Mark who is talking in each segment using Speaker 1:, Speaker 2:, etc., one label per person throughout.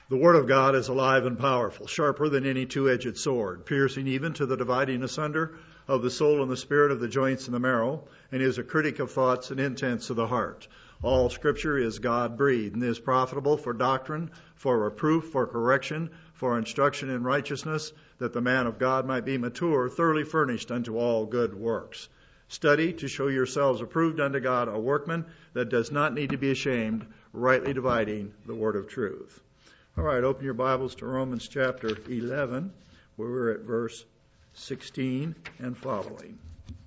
Speaker 1: The Word of God is alive and powerful, sharper than any two-edged sword, piercing even to the dividing asunder of the soul and the spirit, of the joints and the marrow, and is a critic of thoughts and intents of the heart. All Scripture is God-breathed and is profitable for doctrine, for reproof, for correction, for instruction in righteousness, that the man of God might be mature, thoroughly furnished unto all good works. Study to show yourselves approved unto God, a workman that does not need to be ashamed, rightly dividing the word of truth. All right, open your Bibles to Romans chapter 11, where we're at verse 16 and following.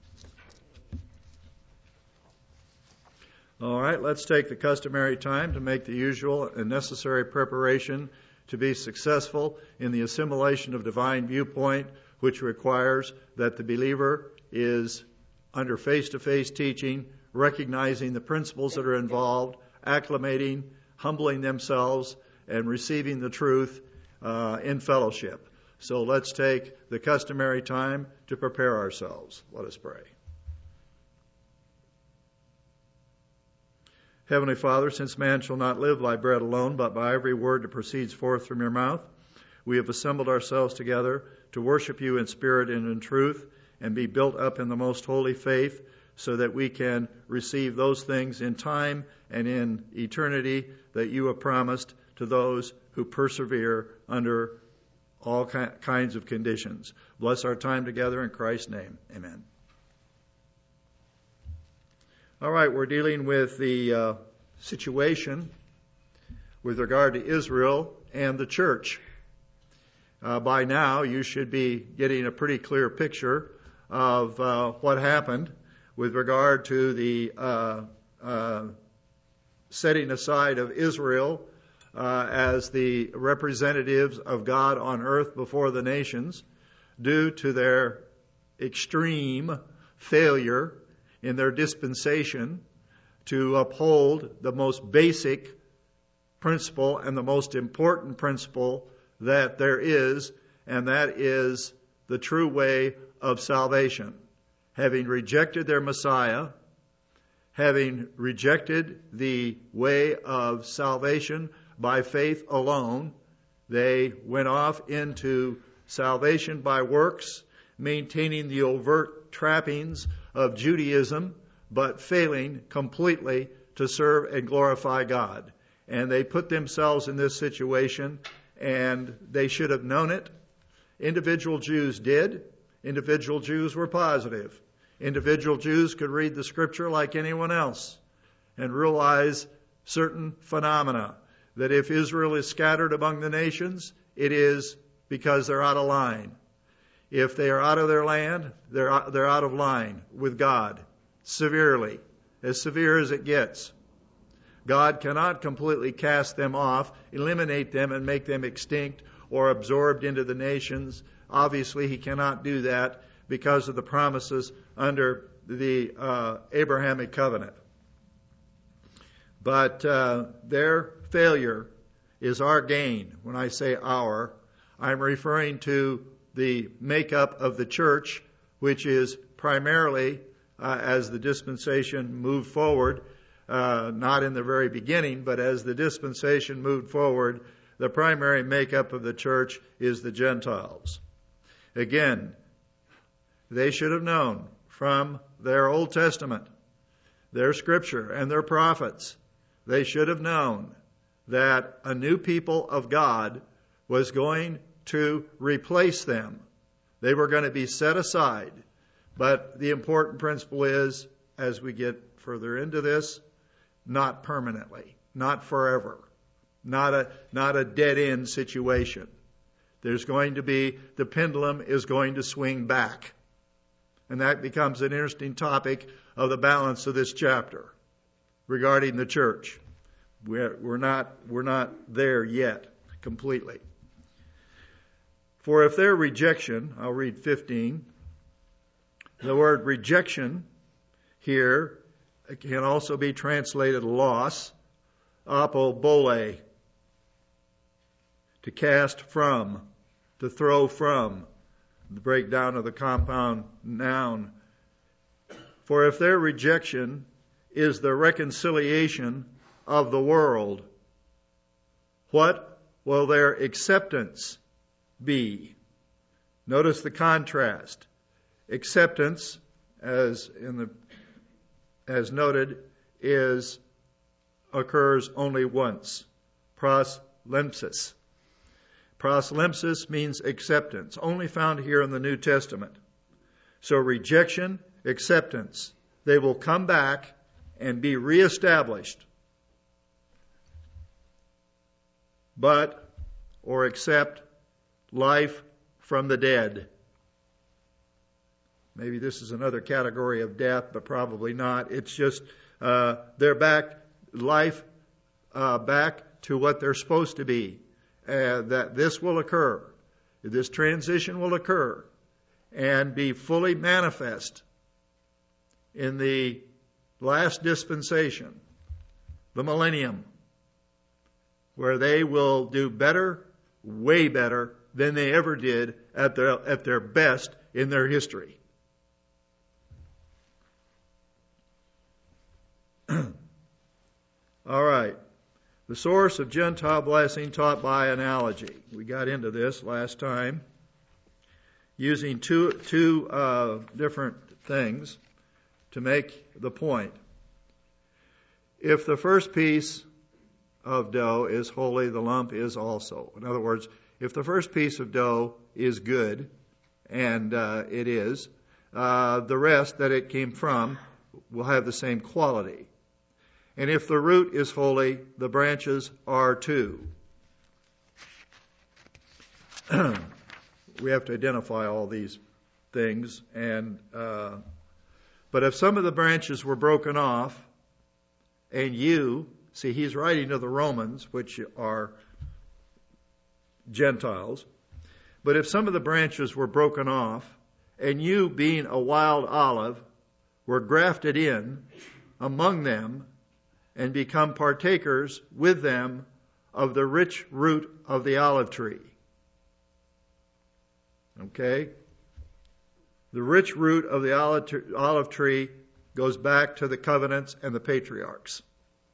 Speaker 1: All right, let's take the customary time to make the usual and necessary preparation to be successful in the assimilation of divine viewpoint, which requires that the believer is under face-to-face teaching, recognizing the principles that are involved, acclimating, humbling themselves, and receiving the truth in fellowship. So let's take the customary time to prepare ourselves. Let us pray. Heavenly Father, since man shall not live by bread alone, but by every word that proceeds forth from your mouth, we have assembled ourselves together to worship you in spirit and in truth, and be built up in the most holy faith, so that we can receive those things in time and in eternity that you have promised to those who persevere under all kinds of conditions. Bless our time together in Christ's name. Amen. All right, we're dealing with the situation with regard to Israel and the church. By now, you should be getting a pretty clear picture of what happened with regard to the setting aside of Israel as the representatives of God on earth before the nations, due to their extreme failure in their dispensation to uphold the most basic principle and the most important principle that there is, and that is the true way of salvation. Having rejected their Messiah, having rejected the way of salvation by faith alone, they went off into salvation by works, maintaining the overt trappings of Judaism, but failing completely to serve and glorify God. And they put themselves in this situation, and they should have known it. Individual Jews did. Individual Jews were positive. Individual Jews could read the Scripture like anyone else and realize certain phenomena, that if Israel is scattered among the nations, it is because they're out of line. If they are out of their land, they're out of line with God, severely, as severe as it gets. God cannot completely cast them off, eliminate them, and make them extinct or absorbed into the nations. Obviously, He cannot do that because of the promises under the Abrahamic covenant. But their failure is our gain. When I say our, I'm referring to the makeup of the church, which is primarily, as the dispensation moved forward, not in the very beginning, but as the dispensation moved forward, the primary makeup of the church is the Gentiles. Again, they should have known from their Old Testament, their Scripture, and their prophets, they should have known that a new people of God was going to replace them. They were going to be set aside. But the important principle is, as we get further into this, not permanently, not forever, not a dead-end situation. There's going to be, the pendulum is going to swing back. And that becomes an interesting topic of the balance of this chapter regarding the church. We're not there yet completely. For if their rejection, I'll read 15, the word rejection here can also be translated loss, apobole, to cast from, to throw from, the breakdown of the compound noun. For if their rejection is the reconciliation of the world, what will their acceptance be? Notice the contrast. Acceptance, as noted, occurs only once. Proslympsis. Proslympsis means acceptance, only found here in the New Testament. So rejection, acceptance. They will come back and be reestablished. Or accept life from the dead. Maybe this is another category of death, but probably not. It's just they're back to what they're supposed to be. That this will occur. This transition will occur and be fully manifest in the last dispensation, the millennium, where they will do better, way better than they ever did at their best in their history. All right. The source of Gentile blessing taught by analogy. We got into this last time using two different things to make the point. If the first piece of dough is holy, the lump is also. In other words, if the first piece of dough is good, and it is, the rest that it came from will have the same quality. And if the root is holy, the branches are too. We have to identify all these things. But if some of the branches were broken off, and he's writing to the Romans, which are Gentiles. But if some of the branches were broken off, and you, being a wild olive, were grafted in among them, and become partakers with them of the rich root of the olive tree. Okay? The rich root of the olive tree goes back to the covenants and the patriarchs,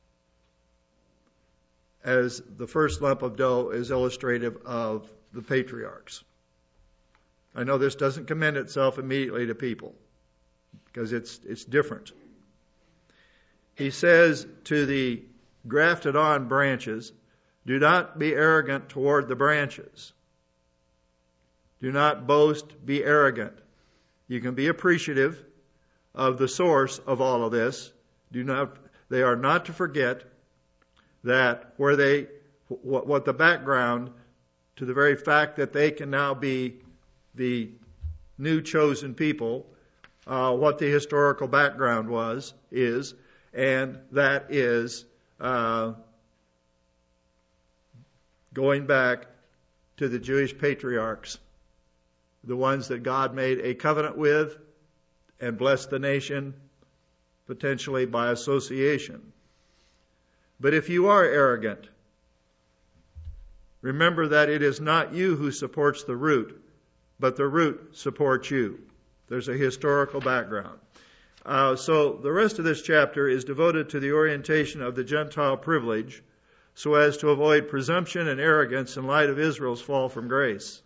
Speaker 1: as the first lump of dough is illustrative of the patriarchs. I know this doesn't commend itself immediately to people, because it's different. He says to the grafted on branches, do not be arrogant toward the branches. Do not boast, be arrogant. You can be appreciative of the source of all of this. They are not to forget that what the background to the very fact that they can now be the new chosen people, what the historical background is, and that is going back to the Jewish patriarchs, the ones that God made a covenant with and blessed the nation, potentially by association. But if you are arrogant, remember that it is not you who supports the root, but the root supports you. There's a historical background. So the rest of this chapter is devoted to the orientation of the Gentile privilege so as to avoid presumption and arrogance in light of Israel's fall from grace.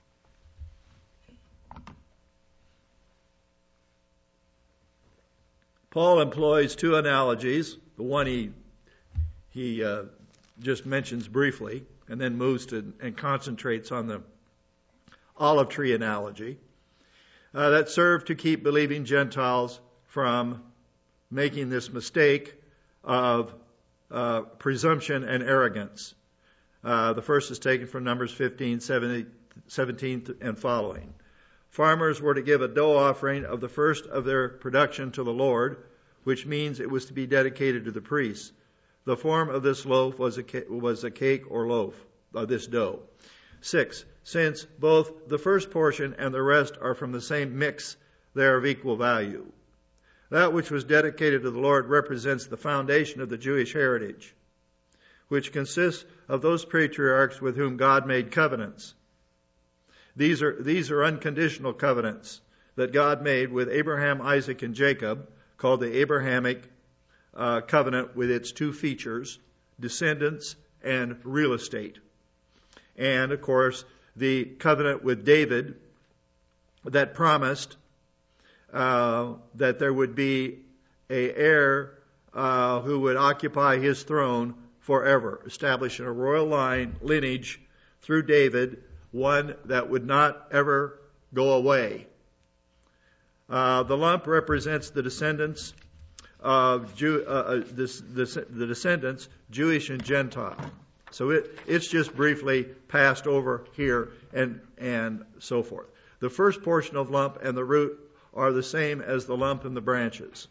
Speaker 1: Paul employs two analogies. The one he just mentions briefly and then moves to and concentrates on the olive tree analogy that serve to keep believing Gentiles from making this mistake of presumption and arrogance. The first is taken from Numbers 15, 17 and following. Farmers were to give a dough offering of the first of their production to the Lord, which means it was to be dedicated to the priests. The form of this loaf was a cake or loaf of this dough. 6. Since both the first portion and the rest are from the same mix, they are of equal value. That which was dedicated to the Lord represents the foundation of the Jewish heritage, which consists of those patriarchs with whom God made covenants. These are unconditional covenants that God made with Abraham, Isaac, and Jacob, called the Abrahamic covenant, with its two features, descendants and real estate. And, of course, the covenant with David that promised that there would be an heir who would occupy his throne forever, establishing a royal lineage through David, one that would not ever go away. The lump represents the descendants of the descendants, Jewish and Gentile. So it's just briefly passed over here and so forth. The first portion of lump and the root are the same as the lump and the branches.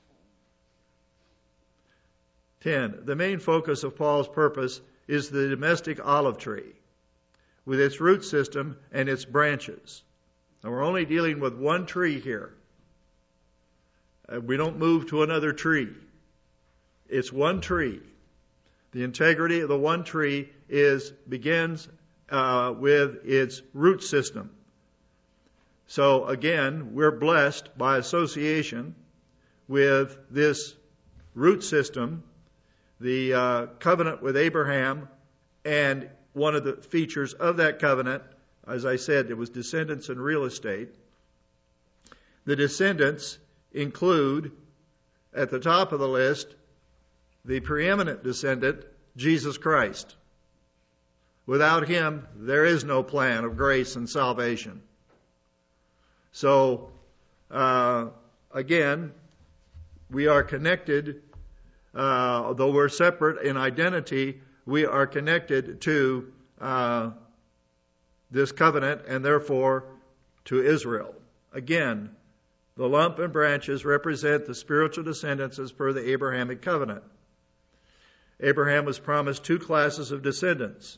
Speaker 1: 10. The main focus of Paul's purpose is the domestic olive tree, with its root system and its branches. Now we're only dealing with one tree here. We don't move to another tree. It's one tree. The integrity of the one tree begins with its root system. So again, we're blessed by association with this root system, the covenant with Abraham, and one of the features of that covenant, as I said, it was descendants and real estate. The descendants include, at the top of the list, the preeminent descendant, Jesus Christ. Without him, there is no plan of grace and salvation. So, again, we are connected, though we're separate in identity, we are connected to this covenant and therefore to Israel. Again, the lump and branches represent the spiritual descendants as per the Abrahamic covenant. Abraham was promised two classes of descendants.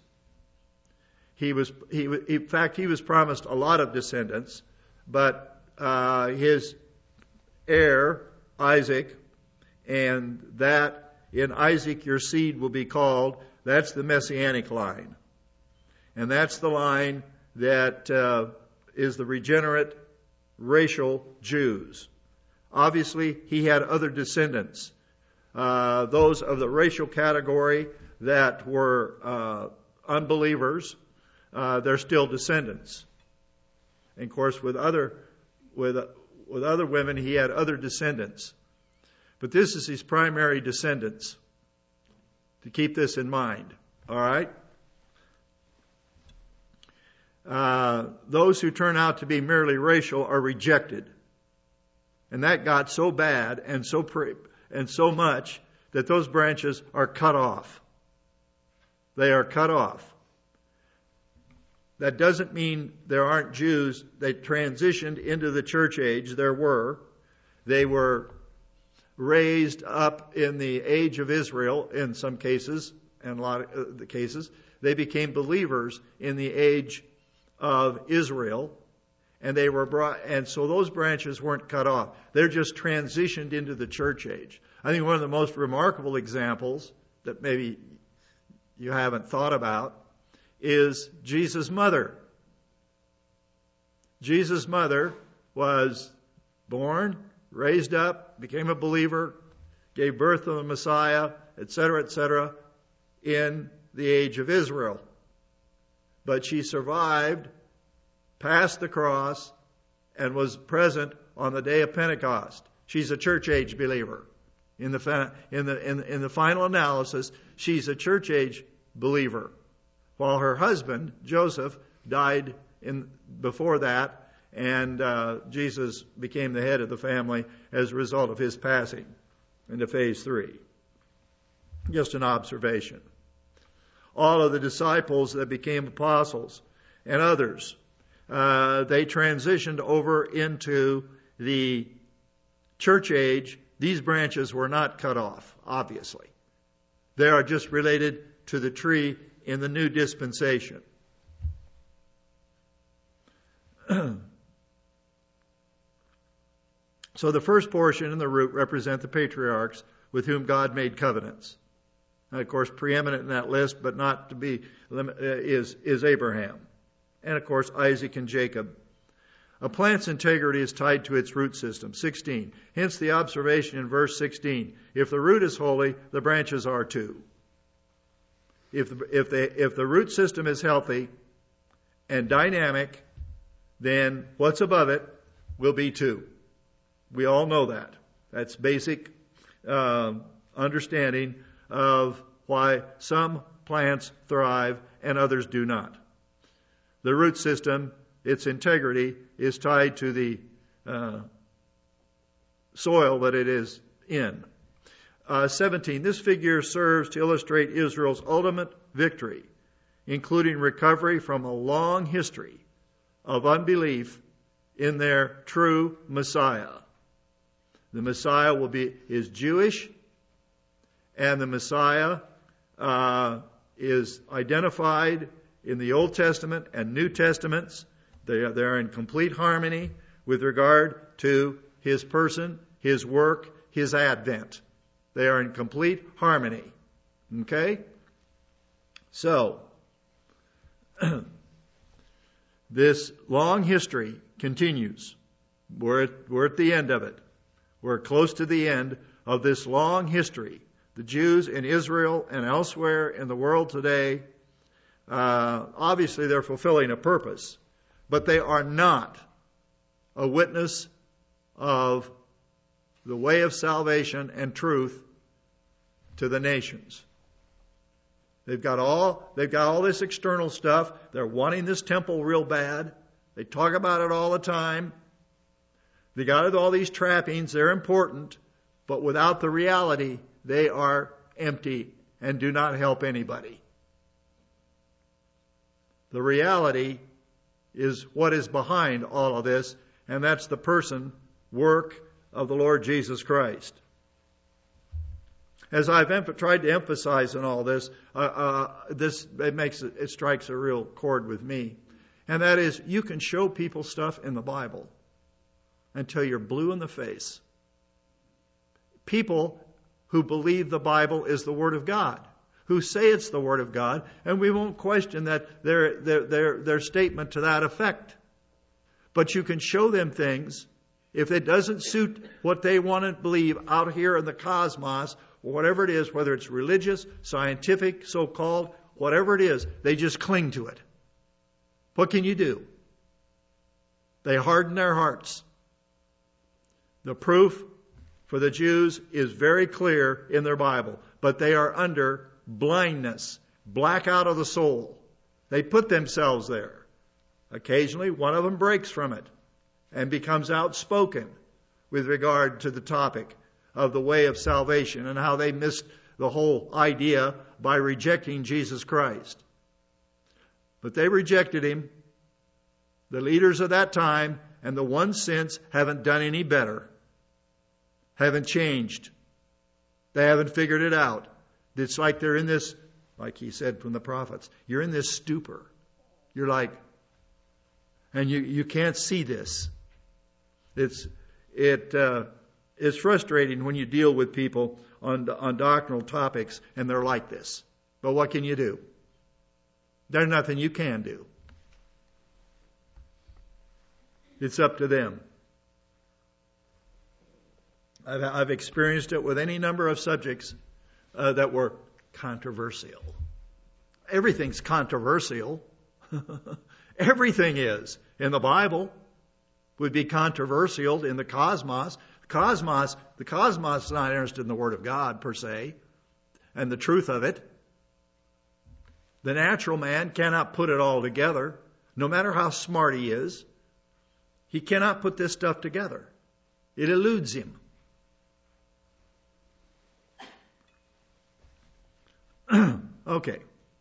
Speaker 1: In fact, he was promised a lot of descendants, but his heir, Isaac, and that in Isaac your seed will be called, that's the Messianic line. And that's the line that is the regenerate racial Jews. Obviously, he had other descendants. Those of the racial category that were unbelievers, they're still descendants. And of course, with other women, he had other descendants. But this is his primary descendants. To keep this in mind, all right? Those who turn out to be merely racial are rejected, and that got so bad and so much that those branches are cut off. They are cut off. That doesn't mean there aren't Jews that transitioned into the church age. There were. They were raised up in the age of Israel in some cases, and a lot of the cases. They became believers in the age of Israel, and they were brought, and so those branches weren't cut off. They're just transitioned into the church age. I think one of the most remarkable examples that maybe you haven't thought about is Jesus' mother. Jesus' mother was born, raised up, became a believer, gave birth to the Messiah, etc., in the age of Israel. But she survived, passed the cross, and was present on the day of Pentecost. She's a church age believer. In the final analysis, she's a church age believer, while her husband Joseph died before that, and Jesus became the head of the family as a result of his passing into phase 3. Just an observation. All of the disciples that became apostles and others, they transitioned over into the church age. These branches were not cut off, obviously. They are just related to the tree in the new dispensation. So the first portion and the root represent the patriarchs with whom God made covenants. And of course, preeminent in that list, but not to be, is Abraham. And of course, Isaac and Jacob. A plant's integrity is tied to its root system. 16. Hence the observation in verse 16. If the root is holy, the branches are too. If the root system is healthy, and dynamic, then what's above it will be too. We all know that. That's basic understanding of why some plants thrive and others do not. The root system, its integrity, is tied to the soil that it is in. 17. This figure serves to illustrate Israel's ultimate victory, including recovery from a long history of unbelief in their true Messiah. The Messiah is Jewish, and the Messiah is identified in the Old Testament and New Testaments. They're in complete harmony with regard to His person, His work, His advent. They are in complete harmony. Okay? So, this long history continues. We're at the end of it. We're close to the end of this long history. The Jews in Israel and elsewhere in the world today, obviously they're fulfilling a purpose, but they are not a witness of the way of salvation and truth to the nations. They've got all this external stuff. They're wanting this temple real bad. They talk about it all the time. They got all these trappings. They're important, but without the reality, they are empty and do not help anybody. The reality is what is behind all of this, and that's the person, work of the Lord Jesus Christ. As I've tried to emphasize in all this, it strikes a real chord with me, and that is, you can show people stuff in the Bible until you're blue in the face. People who believe the Bible is the Word of God, who say it's the Word of God, and we won't question that their statement to that effect. But you can show them things, if it doesn't suit what they want to believe out here in the cosmos, or whatever it is, whether it's religious, scientific, so-called, whatever it is, they just cling to it. What can you do? They harden their hearts. The proof for the Jews is very clear in their Bible, but they are under blindness, blackout of the soul. They put themselves there. Occasionally, one of them breaks from it and becomes outspoken with regard to the topic of the way of salvation and how they missed the whole idea by rejecting Jesus Christ. But they rejected Him. The leaders of that time and the ones since haven't done any better. Haven't changed. They haven't figured it out. It's like they're in this, like he said from the prophets, you're in this stupor. You're like, and you can't see this. It's frustrating when you deal with people on doctrinal topics and they're like this. But what can you do? There's nothing you can do. It's up to them. I've experienced it with any number of subjects that were controversial. Everything's controversial. Everything is. In the Bible would be controversial in the cosmos. The cosmos is not interested in the Word of God per se and the truth of it. The natural man cannot put it all together, no matter how smart he is. He cannot put this stuff together. It eludes him. Okay.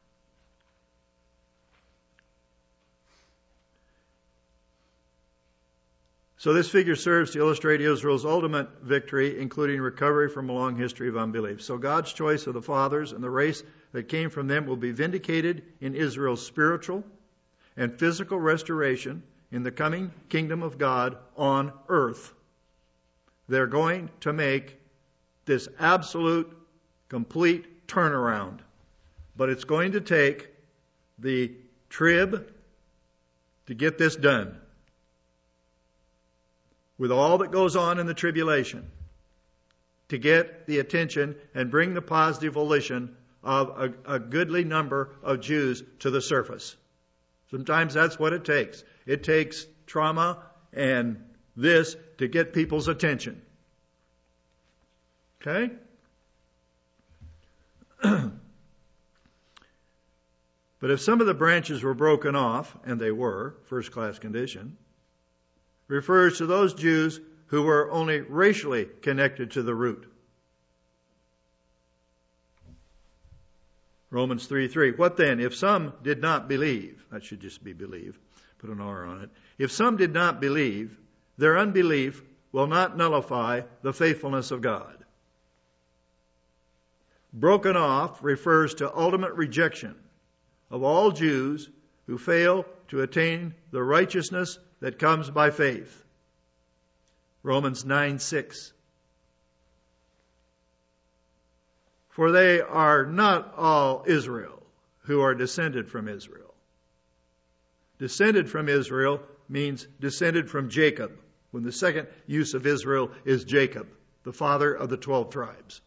Speaker 1: So this figure serves to illustrate Israel's ultimate victory, including recovery from a long history of unbelief. So God's choice of the fathers and the race that came from them will be vindicated in Israel's spiritual and physical restoration in the coming kingdom of God on earth. They're going to make this absolute, complete turnaround. But it's going to take the trib to get this done. With all that goes on in the tribulation, to get the attention and bring the positive volition of a goodly number of Jews to the surface. Sometimes that's what it takes. It takes trauma and this to get people's attention. Okay? But if some of the branches were broken off, and they were, first-class condition, refers to those Jews who were only racially connected to the root. Romans 3:3. What then? If some did not believe, that should just be believe, put an R on it. If some did not believe, their unbelief will not nullify the faithfulness of God. Broken off refers to ultimate rejection of all Jews who fail to attain the righteousness that comes by faith. Romans 9:6. For they are not all Israel who are descended from Israel. Descended from Israel means descended from Jacob, when the second use of Israel is Jacob, the father of the 12 tribes.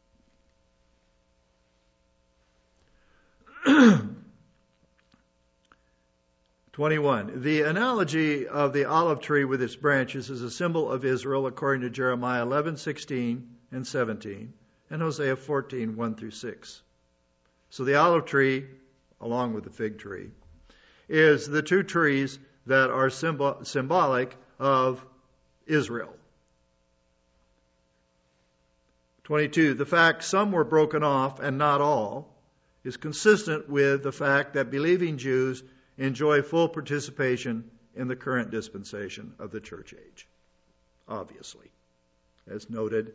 Speaker 1: The analogy of the olive tree with its branches is a symbol of Israel according to Jeremiah 11:16 and 17 and Hosea 14:1-6. So the olive tree, along with the fig tree, is the two trees that are symbolic of Israel. 22. The fact some were broken off and not all is consistent with the fact that believing Jews enjoy full participation in the current dispensation of the church age. Obviously, as noted,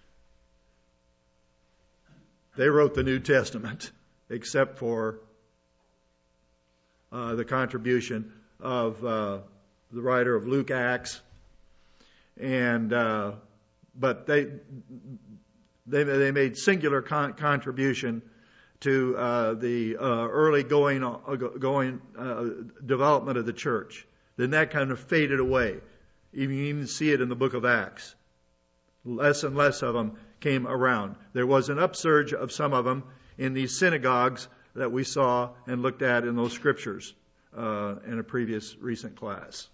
Speaker 1: they wrote the New Testament, except for the contribution of the writer of Luke Acts, and but they made singular contribution to the early going development of the church. Then that kind of faded away. You even see it in the book of Acts. Less and less of them came around. There was an upsurge of some of them in these synagogues that we saw and looked at in those scriptures in a previous recent class.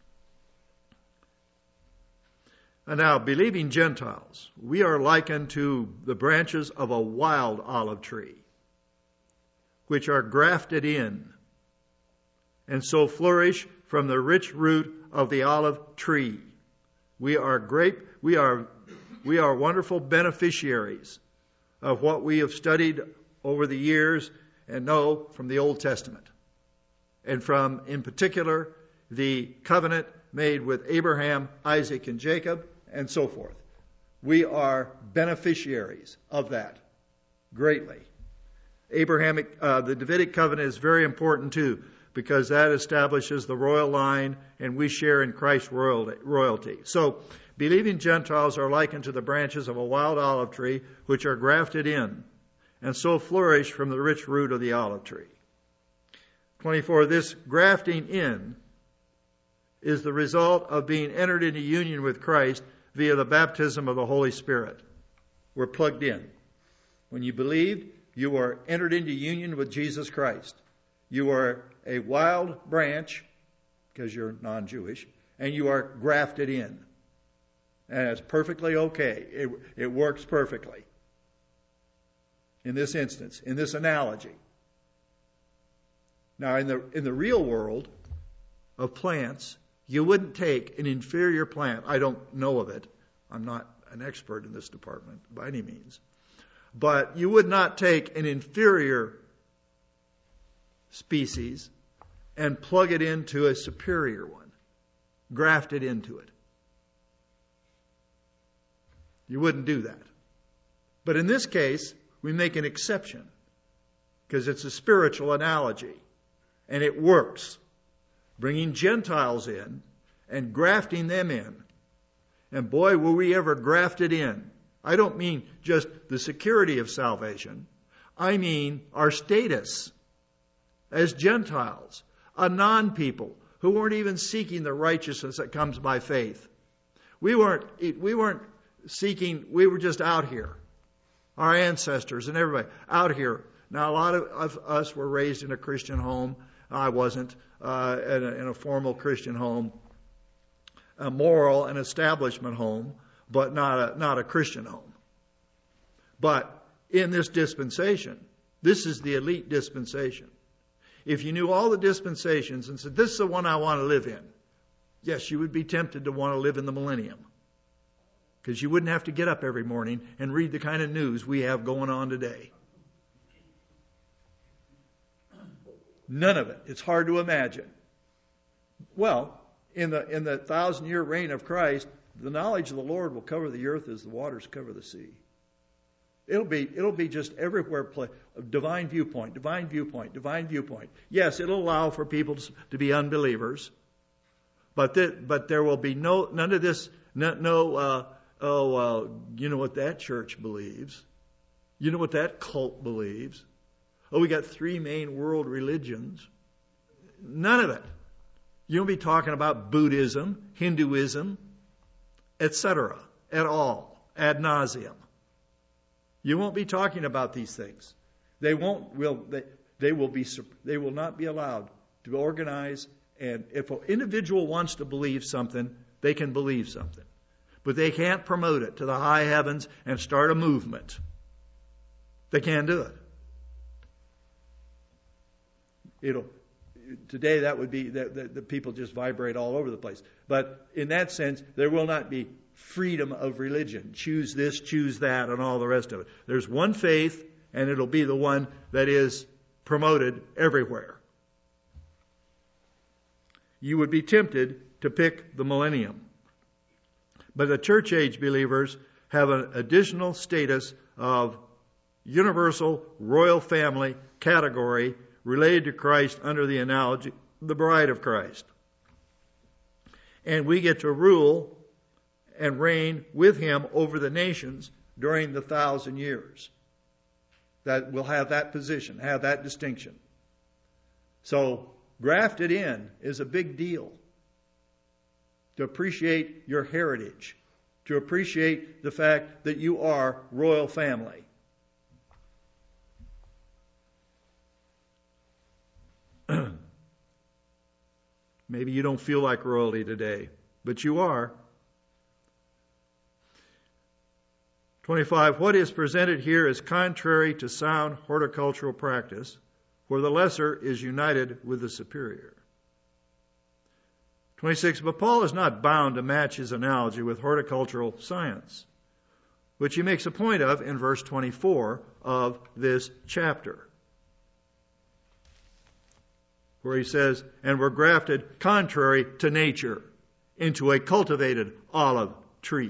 Speaker 1: And now, believing Gentiles, we are likened to the branches of a wild olive tree, which are grafted in, and so flourish from the rich root of the olive tree. We are wonderful beneficiaries of what we have studied over the years and know from the Old Testament, and from, in particular, the covenant made with Abraham, Isaac, and Jacob, and so forth. We are beneficiaries of that greatly. The Davidic covenant is very important too, because that establishes the royal line, and we share in Christ's royalty. So, believing Gentiles are likened to the branches of a wild olive tree, which are grafted in, and so flourish from the rich root of the olive tree. 24. This grafting in is the result of being entered into union with Christ via the baptism of the Holy Spirit. We're plugged in. When you believed, you are entered into union with Jesus Christ. You are a wild branch, because you're non-Jewish, and you are grafted in. And it's perfectly okay. It works perfectly. In this instance, in this analogy. Now, in the real world of plants, you wouldn't take an inferior plant. I don't know of it. I'm not an expert in this department by any means. But you would not take an inferior species and plug it into a superior one, graft it into it. You wouldn't do that. But in this case, we make an exception because it's a spiritual analogy, and it works. Bringing Gentiles in and grafting them in. And boy, were we ever grafted in. I don't mean just the security of salvation. I mean our status as Gentiles, a non-people who weren't even seeking the righteousness that comes by faith. We weren't seeking, we were just out here. Our ancestors and everybody out here. Now, a lot of us were raised in a Christian home. I wasn't in a formal Christian home, a moral and establishment home, but not a Christian home. But in this dispensation, this is the elite dispensation. If you knew all the dispensations and said, this is the one I want to live in, yes, you would be tempted to want to live in the millennium. Because you wouldn't have to get up every morning and read the kind of news we have going on today. None of it. It's hard to imagine. Well, in the 1,000-year reign of Christ, the knowledge of the Lord will cover the earth as the waters cover the sea. It'll be just everywhere. Divine viewpoint, divine viewpoint, divine viewpoint. Yes, it'll allow for people to be unbelievers, but there will be none of this. You know what that church believes. You know what that cult believes. Oh, we got 3 main world religions. None of it. You won't be talking about Buddhism, Hinduism, etc. at all, ad nauseum. You won't be talking about these things. They will not be allowed to organize. And if an individual wants to believe something, they can believe something. But they can't promote it to the high heavens and start a movement. They can't do it. Today that would be the people just vibrate all over the place. But in that sense, there will not be freedom of religion. Choose this, choose that, and all the rest of it. There's one faith, and it'll be the one that is promoted everywhere. You would be tempted to pick the millennium. But the church age believers have an additional status of universal royal family category related to Christ under the analogy, the bride of Christ. And we get to rule and reign with him over the nations during the 1,000 years. That will have that position, have that distinction. So, grafted in is a big deal. To appreciate your heritage. To appreciate the fact that you are royal family. Maybe you don't feel like royalty today, but you are. 25. What is presented here is contrary to sound horticultural practice, for the lesser is united with the superior. 26. But Paul is not bound to match his analogy with horticultural science, which he makes a point of in verse 24 of this chapter, where he says, and were grafted contrary to nature into a cultivated olive tree.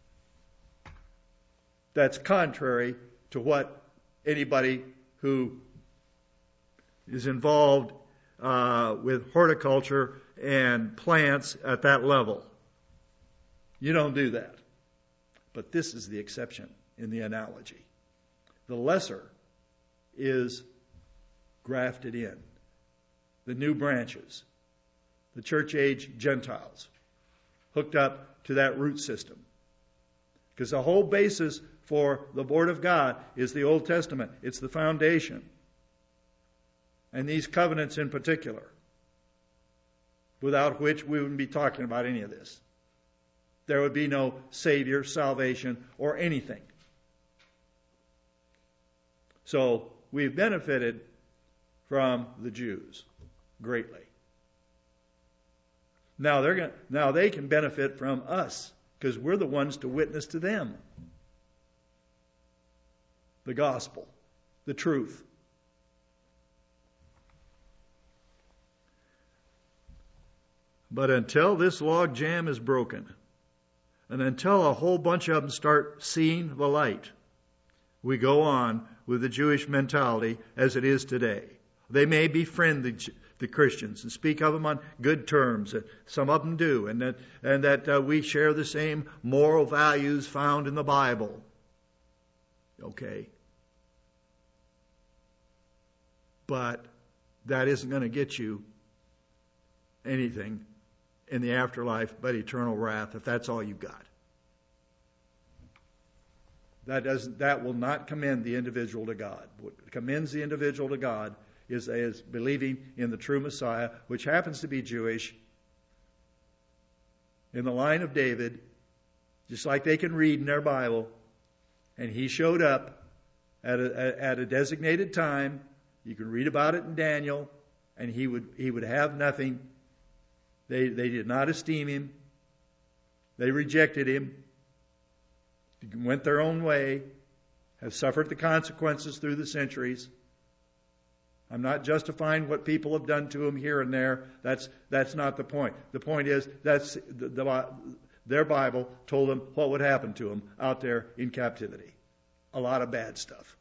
Speaker 1: That's contrary to what anybody who is involved with horticulture and plants at that level. You don't do that. But this is the exception in the analogy. The lesser is grafted in. The new branches, the church age Gentiles, hooked up to that root system. Because the whole basis for the Word of God is the Old Testament. It's the foundation. And these covenants in particular, without which we wouldn't be talking about any of this. There would be no Savior, salvation, or anything. So we've benefited from the Jews greatly. Now they can benefit from us because we're the ones to witness to them. The gospel, the truth. But until this log jam is broken, and until a whole bunch of them start seeing the light, we go on with the Jewish mentality as it is today. They may befriend the Christians and speak of them on good terms. Some of them do, and that we share the same moral values found in the Bible. Okay. But that isn't going to get you anything in the afterlife but eternal wrath if that's all you've got. That will not commend the individual to God. What commends the individual to God is believing in the true Messiah, which happens to be Jewish, in the line of David, just like they can read in their Bible. And he showed up at a designated time. You can read about it in Daniel, and he would have nothing. They did not esteem him. They rejected him. Went their own way. Have suffered the consequences through the centuries. I'm not justifying what people have done to him here and there. That's not the point. The point is that's their Bible told them what would happen to them out there in captivity. A lot of bad stuff.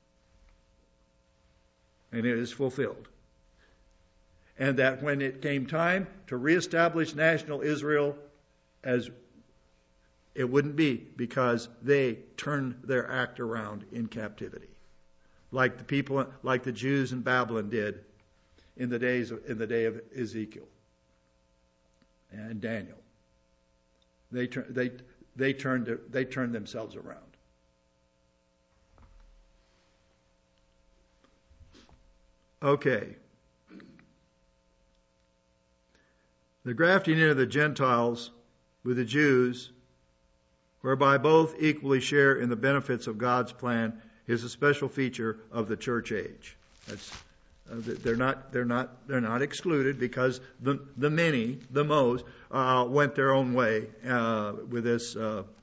Speaker 1: And it is fulfilled. And that when it came time to reestablish national Israel, as it wouldn't be because they turned their act around in captivity, like the Jews in Babylon did in the day of Ezekiel and Daniel. They turned themselves around. Okay. The grafting in of the Gentiles with the Jews, whereby both equally share in the benefits of God's plan, is a special feature of the church age. They're not excluded because the many, the most, went their own way with this.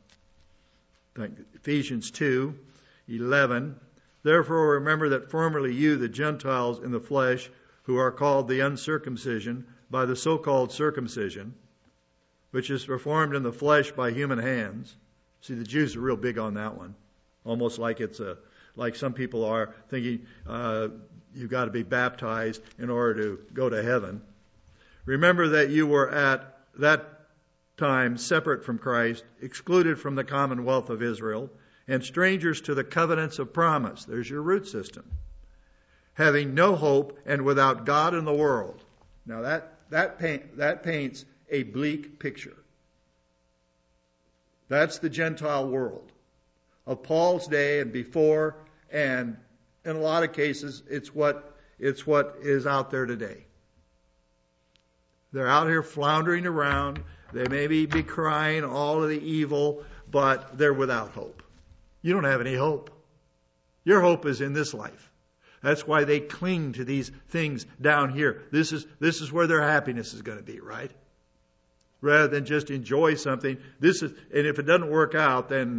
Speaker 1: Ephesians 2:11. Therefore remember that formerly you, the Gentiles in the flesh, who are called the uncircumcision by the so-called circumcision, which is performed in the flesh by human hands. See, the Jews are real big on that one. Almost like like some people are thinking you've got to be baptized in order to go to heaven. Remember that you were at that time separate from Christ, excluded from the commonwealth of Israel, and strangers to the covenants of promise. There's your root system. Having no hope and without God in the world. Now that paints a bleak picture. That's the Gentile world of Paul's day and before, and in a lot of cases, it's what is out there today. They're out here floundering around. They may be crying all of the evil, but they're without hope. You don't have any hope. Your hope is in this life. That's why they cling to these things down here. This is where their happiness is going to be, right? Rather than just enjoy something. And if it doesn't work out, then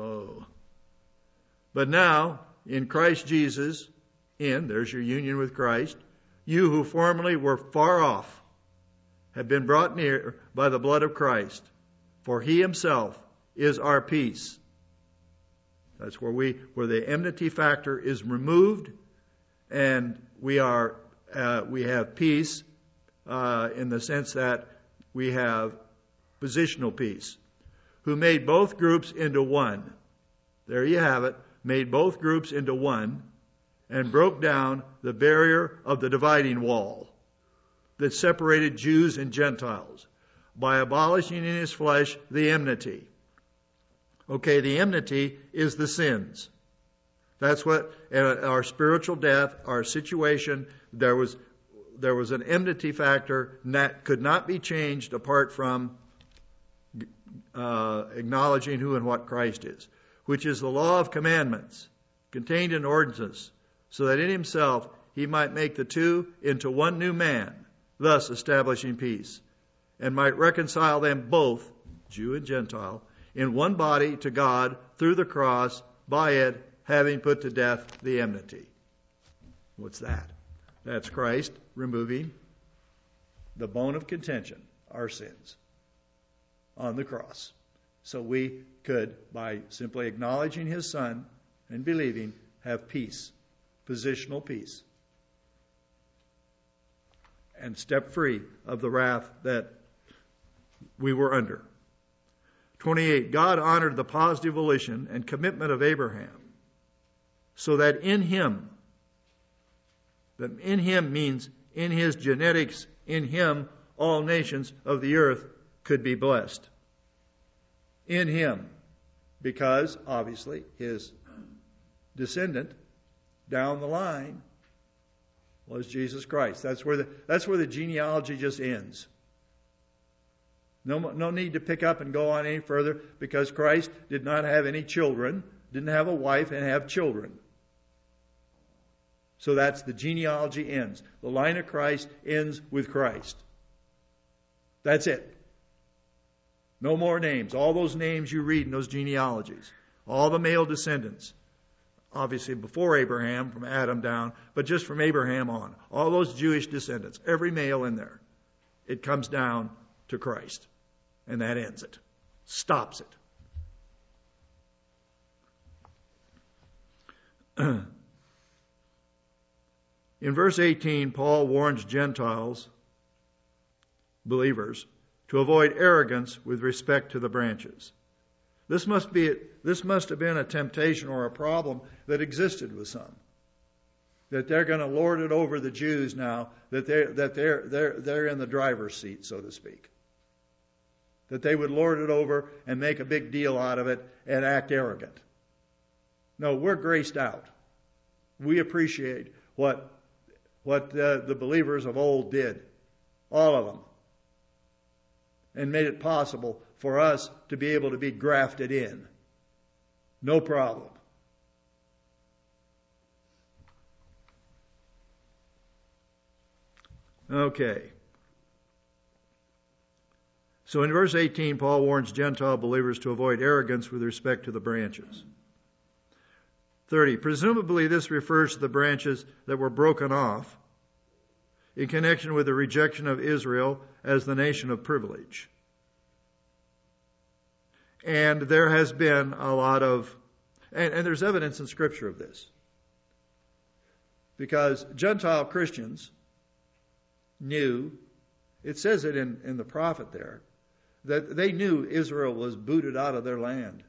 Speaker 1: But now, in Christ Jesus, there's your union with Christ, you who formerly were far off have been brought near by the blood of Christ, for he himself is our peace. That's where the enmity factor is removed, and we have peace in the sense that we have positional peace. Who made both groups into one. There you have it. Made both groups into one, and broke down the barrier of the dividing wall that separated Jews and Gentiles by abolishing in his flesh the enmity. Okay, the enmity is the sins. That's what our spiritual death, our situation, there was an enmity factor that could not be changed apart from acknowledging who and what Christ is, which is the law of commandments contained in ordinances, so that in himself he might make the two into one new man, thus establishing peace, and might reconcile them both, Jew and Gentile, in one body to God through the cross, by it having put to death the enmity. What's that? That's Christ removing the bone of contention, our sins, on the cross. So we could, by simply acknowledging his Son and believing, have peace, positional peace, and step free of the wrath that we were under. 28. God honored the positive volition and commitment of Abraham, so that in him means in his genetics, in him all nations of the earth could be blessed. In him, because obviously his descendant down the line, was Jesus Christ. That's where the genealogy just ends. No need to pick up and go on any further, because Christ did not have any children, didn't have a wife and have children. So that's the genealogy ends. The line of Christ ends with Christ. That's it. No more names. All those names you read in those genealogies. All the male descendants. Obviously before Abraham, from Adam down, but just from Abraham on. All those Jewish descendants. Every male in there. It comes down to Christ. And that ends it. Stops it. In verse 18, Paul warns Gentiles, believers, to avoid arrogance with respect to the branches. This must have been a temptation or a problem that existed with some. That they're going to lord it over the Jews now, that they're in the driver's seat, so to speak. That they would lord it over and make a big deal out of it and act arrogant. No, we're graced out. We appreciate what the believers of old did. All of them. And made it possible for us to be able to be grafted in. No problem. Okay. So in verse 18, Paul warns Gentile believers to avoid arrogance with respect to the branches. 30. Presumably this refers to the branches that were broken off in connection with the rejection of Israel as the nation of privilege. And there has been a lot of, and there's evidence in Scripture of this. Because Gentile Christians knew, it says it in the prophet there, that they knew Israel was booted out of their land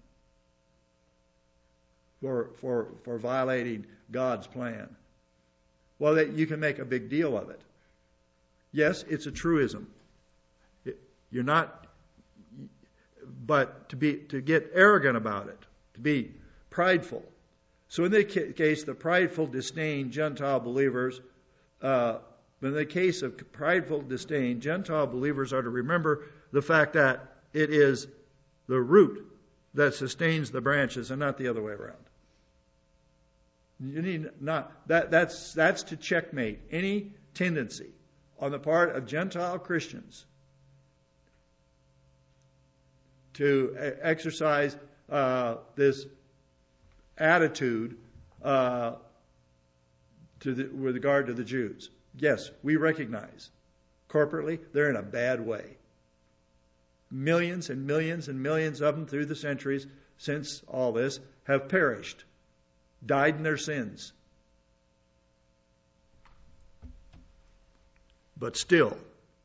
Speaker 1: for violating God's plan. Well, you can make a big deal of it. Yes, it's a truism. You're not, but to get arrogant about it, to be prideful. So in the case, the prideful disdain Gentile believers, in the case of prideful disdain, Gentile believers are to remember the fact that it is the root that sustains the branches and not the other way around. You need not that's to checkmate any tendency on the part of Gentile Christians to exercise this attitude with regard to the Jews. Yes, we recognize corporately they're in a bad way. Millions and millions and millions of them through the centuries since all this have perished, died in their sins. But still,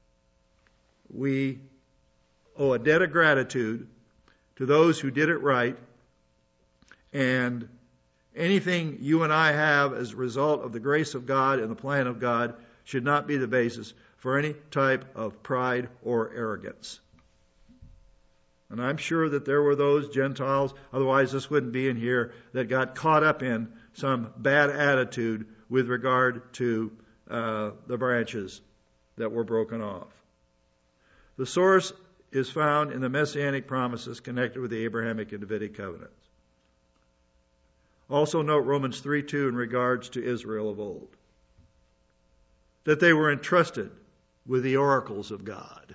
Speaker 1: we owe a debt of gratitude to those who did it right, and anything you and I have as a result of the grace of God and the plan of God should not be the basis for any type of pride or arrogance. And I'm sure that there were those Gentiles, otherwise this wouldn't be in here, that got caught up in some bad attitude with regard to the branches that were broken off. The source is found in the Messianic promises connected with the Abrahamic and Davidic covenants. Also note Romans 3:2 in regards to Israel of old. That they were entrusted with the oracles of God.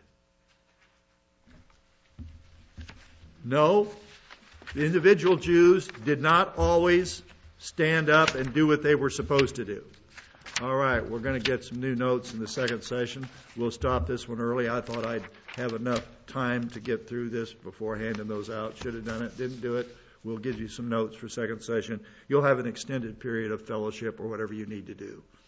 Speaker 1: No, the individual Jews did not always stand up and do what they were supposed to do. All right, we're going to get some new notes in the second session. We'll stop this one early. I thought I'd have enough time to get through this before handing those out. Should have done it, didn't do it. We'll give you some notes for second session. You'll have an extended period of fellowship or whatever you need to do.